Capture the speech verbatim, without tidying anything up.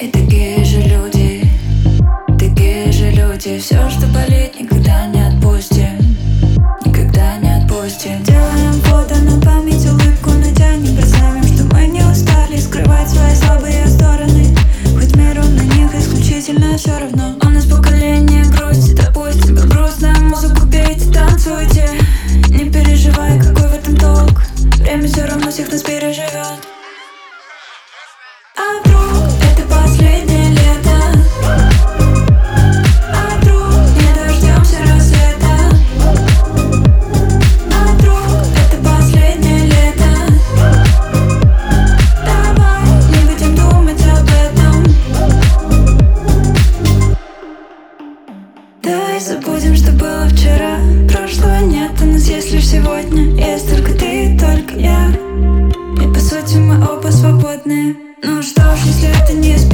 И такие же люди, такие же люди. Все, что болит, никогда не отпустим, никогда не отпустим. Делаем фото на память, улыбку натянем. Представим, что мы не устали скрывать свои слабые стороны, хоть миру на них исключительно все равно. У нас поколение грустит, а пусть тебе грустно, музыку пейте, танцуйте. Не переживай, какой в этом толк, время все равно всех нас переживет. А вдруг это последнее лето? А вдруг не дождемся рассвета? А вдруг это последнее лето? Давай не будем думать об этом. Давай забудем, что было вчера. Прошлого нет, у нас есть лишь сегодня. Есть только ты и только я, и по сути мы оба свободны. Ну что ж, если это не